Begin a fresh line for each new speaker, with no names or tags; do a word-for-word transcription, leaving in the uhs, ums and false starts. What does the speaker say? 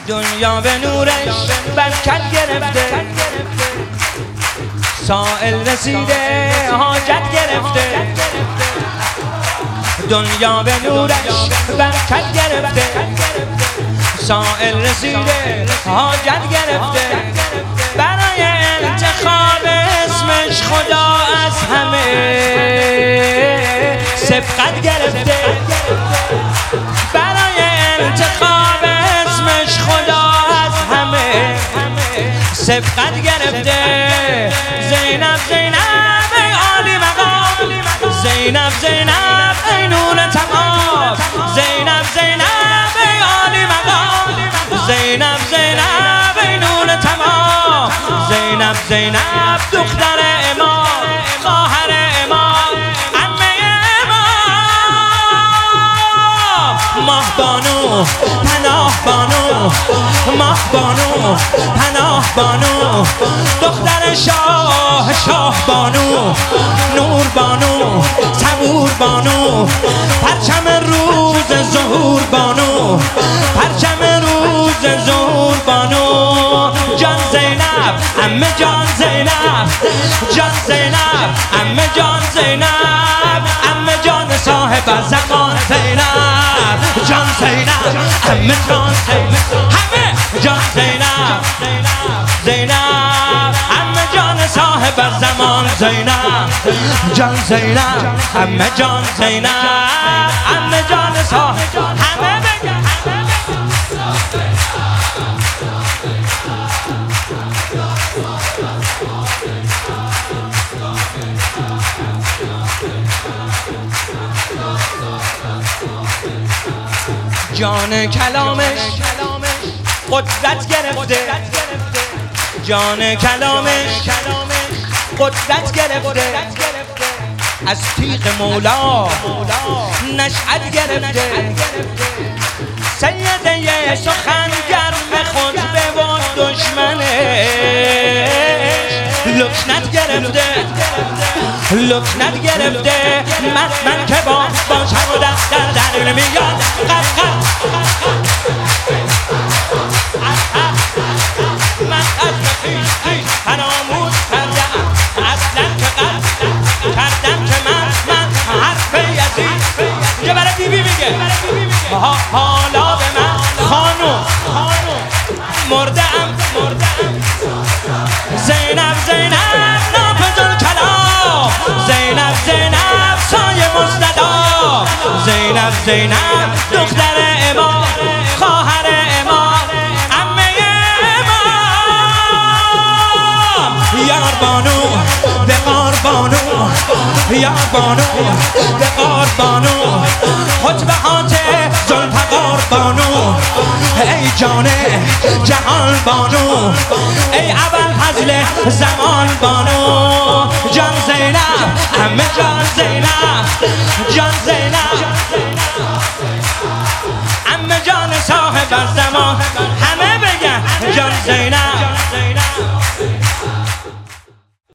دنیا به نورش برکت گرفته، سائل رسیده حاجت گرفته. دنیا به نورش برکت گرفته، سائل رسیده حاجت گرفته. برای انتخاب اسمش خدا از همه سبقت گرفته. برای انتخاب اسمش خدا از همه سبقت گرفته. زینب زینب ای عالی مقام، زینب زینب ای نور تمام، زینب زینب ای عالی مقام، زینب زینب ای نور تمام، زینب زینب دختر امام، خواهر امام، عمه امام، ماه بانو پناه بانو، ماه بانو پناه بانو، دختر شاه شاه بانو، نور بانو صبور بانو، پرچم روز ظهور بانو، پرچم روز ظهور بانو. جان زینب عمه جان زینب، جان زینب عمه جان زینب، عمه جان صاحب زمان زینب، جان زینب عمه جان زینب، همه جان زینب، زینب عمه جان صاحب زمان زینب، جان زینب عمه جان زینب، عمه جان صاحب همه بگن. جان کلامش قدرت گرفته، جان کلامش قدرت گرفته، از تیغ مولا نشأت گرفته. سیده سخن گرم خطبه و دشمنه لکنت گرفته، لکنت گرفته. من من که با باشم و دست در درون میاد قد قد من از خویش خویش فراموش کردم، اصلا که قد کردم که من من حرف یزید اینجا برای بی بی میگه. حالا به من خانم مردم، زینب زینب نافذ الکلام، زینب زینب سایه مستدا، زینب زینب دختر امام، خواهر امام، عمه امام. یار بانو بقار بانو، یار بانو بقار بانو، خطبهات ذوالفقار بانو، ای جان جهان بانو، ای ابوالفضل زمان بانو. جان زینب عمه جان زینب، جان زینب عمه جان صاحب زمان، همه بگن جان زینب.